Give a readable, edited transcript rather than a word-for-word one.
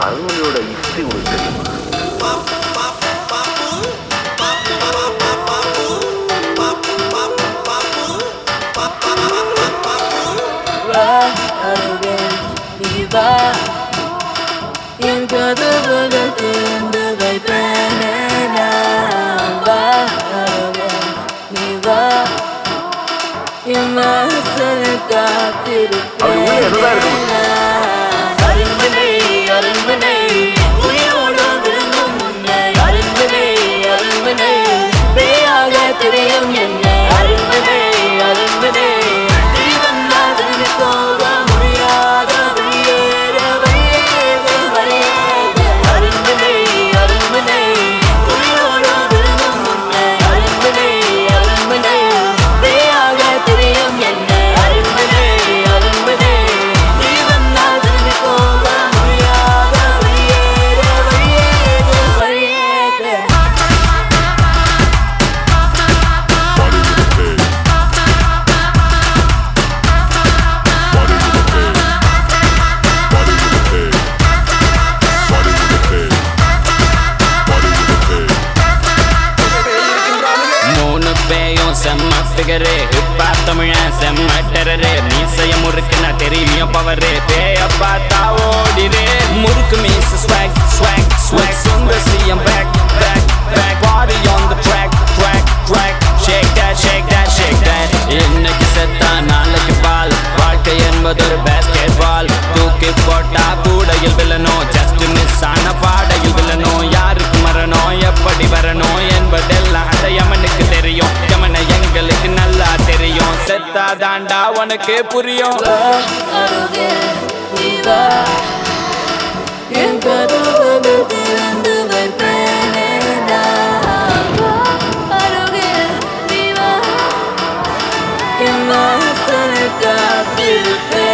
அருள்மொழியோட history உங்களுக்கு தெரியுமா? என் கதவுகள் திறந்து வைப்பேனே நான். வா நீ வா, என் வாசலில் காத்திருப்பேனே நான். அருள்மொழி அருள்மொழி உயிரோடு விழுங்கும் முன்னே. அருள்மொழி அருள்மொழி பேயாக தெரியும் என்ன. அருள்மொழி அருள்மொழி நீ வந்தால் திரும்பி போக முடியாத வெளியேற வெளியேறு வெளியேறு. அருள்மொழி அருள்மொழி உயிரோடு விழுங்கும் முன்னே. அருள்மொழி அருள்மொழி பேயாக தெரியும் என்ன. அருள்மொழி அருள்மொழி நீ வந்தால் திரும்பி போக முடியாத வெளியேற வெளியேறு வெளியேறு. மூணு பேயும் செம்ம ஃபிகரு, இப்பா தமிழன் செம்ம டெரரு. மீசைய முறுக்குன தெரியும் பவரு, பேய பார்த்தா ஓடிரு. முறுக்கு மீச swag swag swag, Sundar CM back back back. Party on the track track track, shake that shake that shake that. இன்னைக்கு செத்தா நாளைக்கு பால், வாழ்க்கை என்பது ஒரு பேஸ்கெட் பால். தூக்கி போட்டா கூடையில் விழணும், ஜஸ்ட் மிஸ் ஆன பாடையில் விழணும். யாருக்கு மரணம் எப்படி வரணும் என்பதெல்லாம் அந்த யமனுக்கு தெரியும். யமனை எங்களுக்கு நல்லா தெரியும், செத்தா தாண்டா உனக்கு புரியும். என் கதவுகள் திறந்து வைப்பேனே நான். வா அருகில் நீ வா, என் வாசலில் காத்திருப்பேன்.